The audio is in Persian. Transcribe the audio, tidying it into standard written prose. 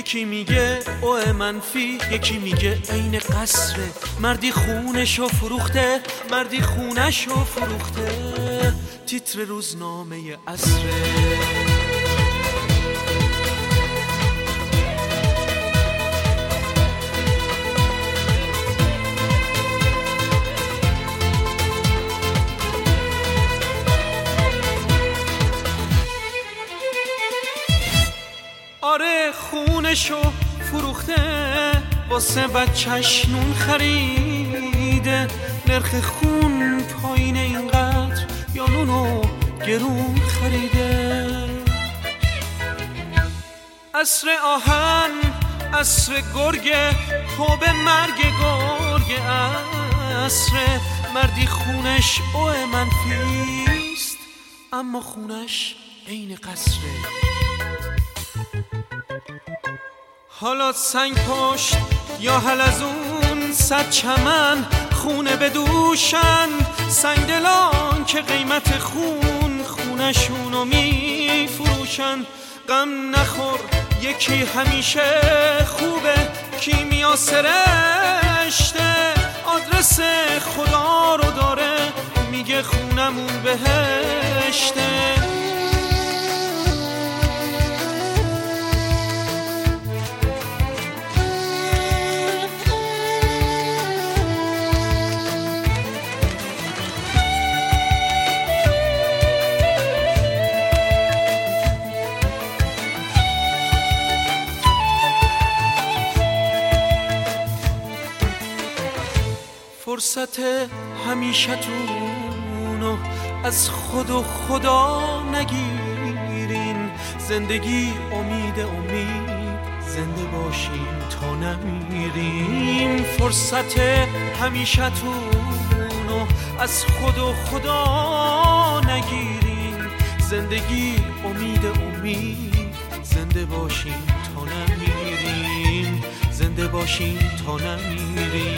یکی میگه اوه منفی، یکی میگه عین قصره. مردی خونشو فروخته، مردی خونشو فروخته، تیتر روزنامه عصره. آره خونشو فروخته، واسه بچه‌ش نون خریده. نرخ خون پایین اینقدر یا نونو گرون خریده. عصر آهن، عصر گرگه، توبه مرگ گرگ. عصر مردی خونش اوه منفیست، اما خونش عین قصره. حالا سنگ پشت یا حلزون، صد چمن خونه بدوشن. سنگ دلان که قیمت خونشونو می فروشن. غم نخور یکی همیشه خوبه، کیمیا سرشته. آدرس خدا رو داره، میگه خونمون بهشته. فرصت همیشتونو از خود و خدا نگیرین. زندگی امید، زنده باشین تا نمیرین. فرصت همیشتونو از خود و خدا نگیرین. زندگی امید، زنده باشین تا نمیرین. زنده باشین تا نمیرین.